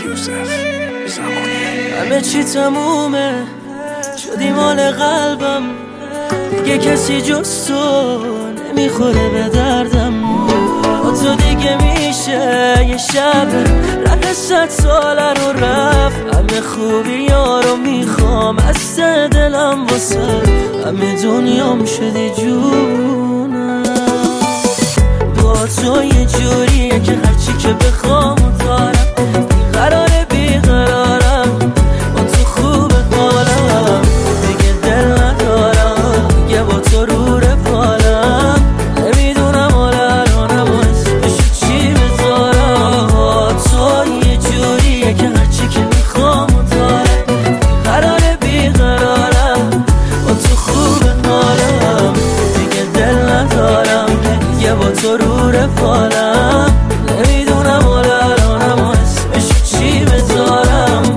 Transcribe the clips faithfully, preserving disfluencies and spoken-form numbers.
یوسف زمانی. همه چی تمومه، شدی مال قلبم، دیگه کسی جز تو نمیخوره به دردم. با تو دیگه میشه یه شب ره صد ساله رو رفت. همه خوبی یارو میخوام از ته دلم، واسه همه دنیام شدی جونم. با تو یه جوریه که هرچی که بخوام و دارم، بیقراره بیقرارم، با تو خوب حالم، دیگه دل ندارم، دیگه با تو رو رفالم. نمیدونم حال الانم و اسمشو چی بذارم. با تو یه جوریه که هرچی که میخوام و دارم، بیقراره بیقرارم، با تو خوب حالم، دیگه دل ندارم، دیگه با تو رو رفالم. نمیدونم حال الانم و اسمشو چی بذارم.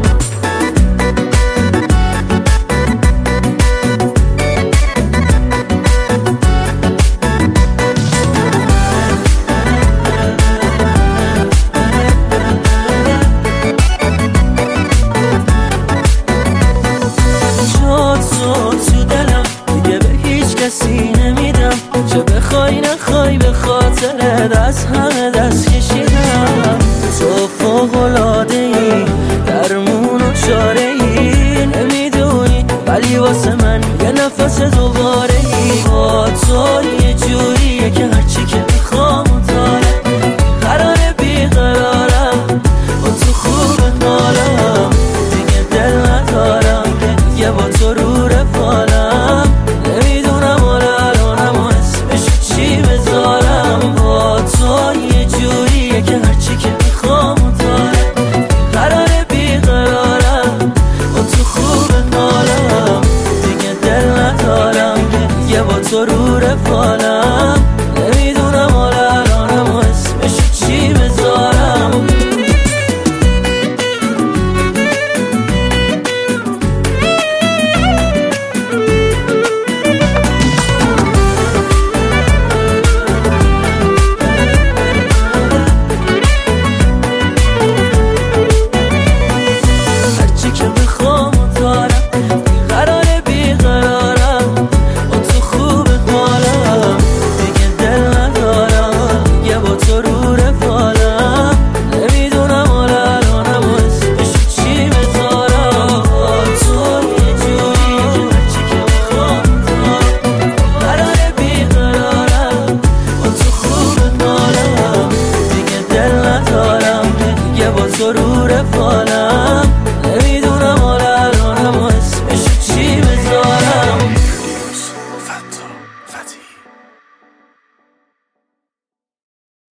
جا تو تو دلم، دیگه به هیچ کسی نمیدم. چه بخوای نخوای به خاطرت از همه دست کشیدم. تو فوق‌العاده ای، درمون و چاره ای، نمیدونی ولی واسه من یه نفس دوباره ای. با تو یه جوریه که هرچی که میخوام و دارم، قراره بیقرارم، با تو خوب حالم، دیگه دل ندارم، دیگه با تو رو رفالم. نمیدونم حال الانم و اسمشو چی بذارم. با تو یه جوریه که هرچی که میخوام و دارم، قراره بیقرارم، با تو خوب حالم، دیگه دل ندارم، دیگه با تو رو رفالم. نمیدونم حال الانم و اسمشو چی بذارم. با تو رو رفالم.